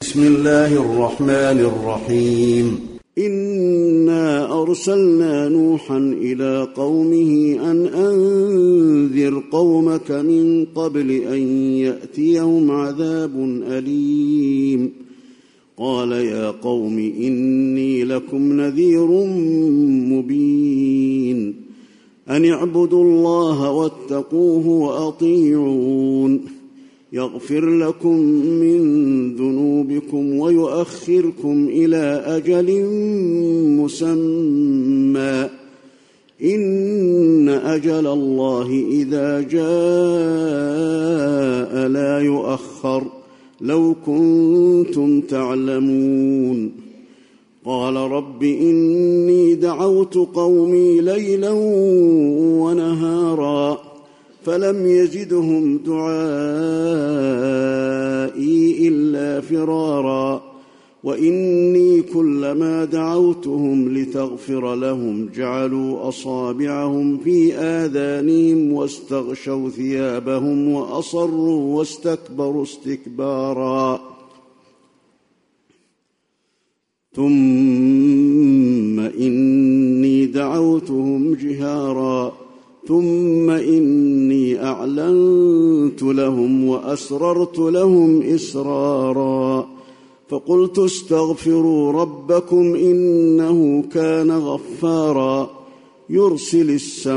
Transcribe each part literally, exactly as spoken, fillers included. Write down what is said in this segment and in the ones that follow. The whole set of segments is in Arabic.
بسم الله الرحمن الرحيم إنا أرسلنا نوحا إلى قومه أن أنذر قومك من قبل أن يأتيهم عذاب أليم قال يا قوم إني لكم نذير مبين أن اعبدوا الله واتقوه وأطيعون يغفر لكم من ذنوبكم ويؤخركم إلى أجل مسمى إن أجل الله إذا جاء لا يؤخر لو كنتم تعلمون قال رب إني دعوت قومي ليلا ونهارا فلم يزدهم دعائي إلا فرارا وإني كلما دعوتهم لتغفر لهم جعلوا أصابعهم في آذانهم واستغشوا ثيابهم وأصروا واستكبروا استكبارا ثم إني دعوتهم جهارا ثم إني أعلنت لهم وأسررت لهم إسرارا فقلت استغفروا ربكم إنه كان غفارا يرسل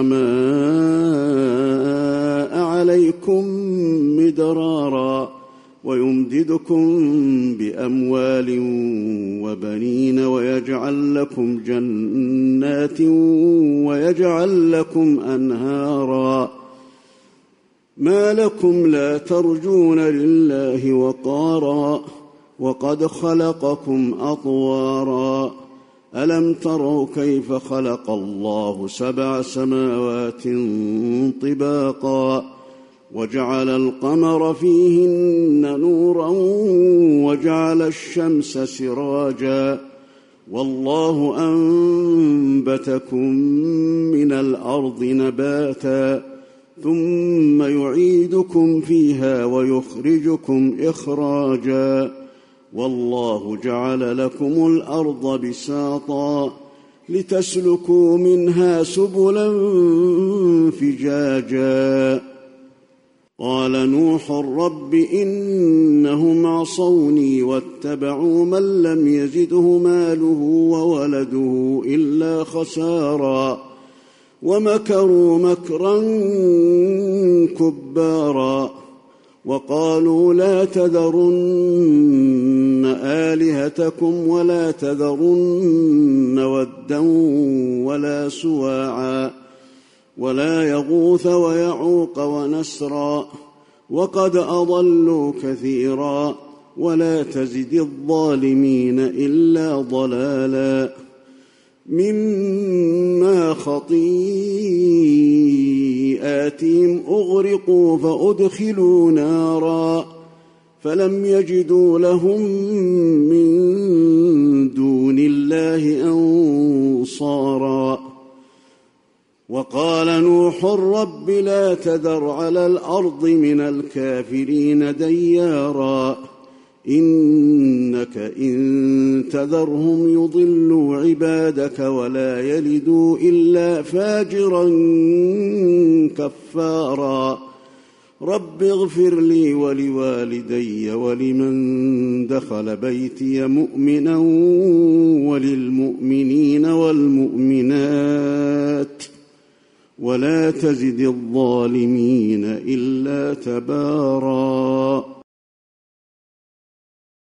السماء عليكم مدرارا ويمددكم بأموال وبنين ويجعل لكم جنات ويجعل لكم أنهارا ما لكم لا ترجون لله وقارا وقد خلقكم أطوارا ألم تروا كيف خلق الله سبع سماوات طباقا وجعل القمر فيهن نورا وجعل الشمس سراجا والله أنبتكم من الأرض نباتا ثم يعيدكم فيها ويخرجكم إخراجا والله جعل لكم الأرض بساطا لتسلكوا منها سبلا فجاجا قال نوح رب إنهم عصوني واتبعوا من لم يزده ماله وولده إلا خسارا ومكروا مكرا كبارا وقالوا لا تذرن آلهتكم ولا تذرن ودا ولا سواعا ولا يغوث ويعوق ونسرا وقد أضلوا كثيرا ولا تزد الظالمين إلا ضلالا مما خطيئاتهم أغرقوا فأدخلوا نارا فلم يجدوا لهم من دون الله أنصارا وقال نوح رب لا تذر على الأرض من الكافرين ديارا إنك إن تذرهم يضلوا عبادك ولا يلدوا إلا فاجرا كفارا رب اغفر لي ولوالدي ولمن دخل بيتي مؤمنا وللمؤمنين والمؤمنات ولا تزد الظالمين إلا تبارا